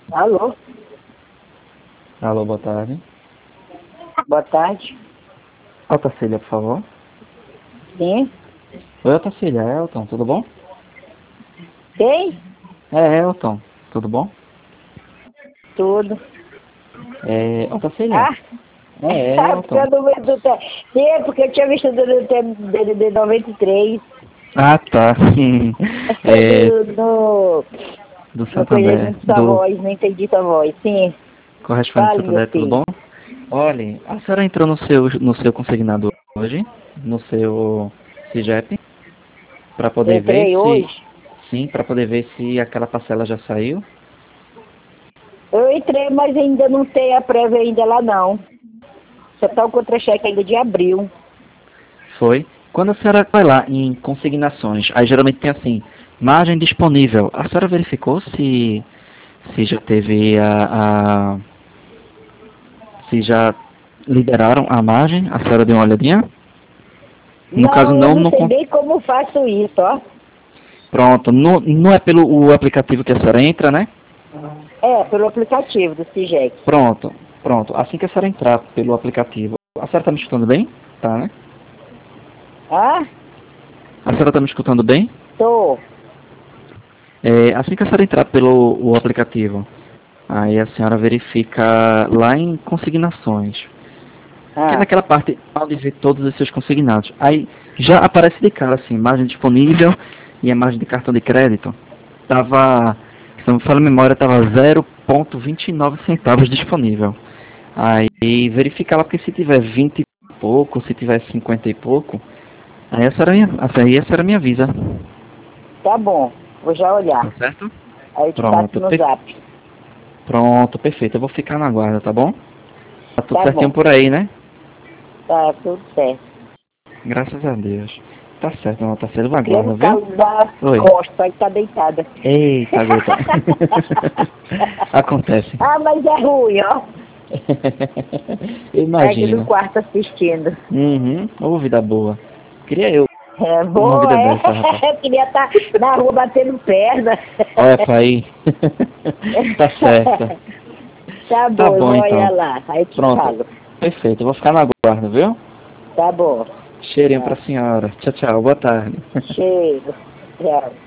Alô? Alô, boa tarde. Boa tarde. Otacília, por favor. Sim? Oi, Otacília, é Elton, tudo bom? Quem? É Elton, tudo bom? Tudo. Otacília, Ah, é porque Elton. eu não vejo do tempo. Sim, porque eu tinha visto do tempo dele de 93. Ah, tá. É, No, no, do no coisa Santander, de sua do voz, não entendi sua voz. Sim. correspondente do Fale, meu Santander, tudo filho. bom? Olha, a senhora entrou no seu consignado hoje, no seu CIGEP, para poder ver Entrei se, hoje. sim, para poder ver se aquela parcela já saiu. Eu entrei, mas ainda não tem a prévia ainda lá não. Só tá o contra-cheque ainda de abril. Foi. Quando a senhora vai lá em consignações, aí geralmente tem assim, margem disponível. A senhora verificou se já teve se já liberaram a margem? A senhora deu uma olhadinha? No caso Não, eu não, não não sei nem como faço isso, ó. pronto, não é pelo o aplicativo que a senhora entra, né? É, pelo aplicativo do CIGEC. Pronto, pronto. Assim que a senhora entrar pelo aplicativo, a senhora tá me escutando bem? Tá, né? Ah, A senhora tá me escutando bem? tô. Assim que a senhora entrar pelo o aplicativo, aí a senhora verifica lá em consignações. Que é Ah, naquela parte onde vê todos os seus consignados. Aí já aparece de cara assim, margem disponível e a margem de cartão de crédito. Tava, se não me falha a memória, tava 0,29 centavos disponível. Aí verifica lá, porque se tiver 20 e pouco, se tiver 50 e pouco, aí a senhora me avisa. tá bom. Vou já Tá olhar. certo? Aí eu te passo Pronto, no zap. pronto, perfeito. Eu vou ficar na guarda, tá bom? Tá tudo Tá certinho bom. por aí, né? Tá tudo certo. Graças a Deus. Tá certo, não, tá certo. Eu Tô querendo aguardo, viu? causar Oi. costas, aí tá deitada. Eita, gota. Acontece. Ah, mas é ruim, ó. Eu É aqui no imagino. quarto assistindo. Uhum. Ô, vida boa. Queria eu É uma boa, vida é. dessa, rapaz. Eu queria estar na rua batendo perna. Olha pra aí. Tá certo. Tá Tá bom, eu bom, vou olhar então. lá. Aí eu te Pronto. falo. Perfeito. Eu vou ficar na guarda, viu? Tá bom. Cheirinho pra Tá. senhora. Tchau, tchau. Boa tarde. Chega. Tchau.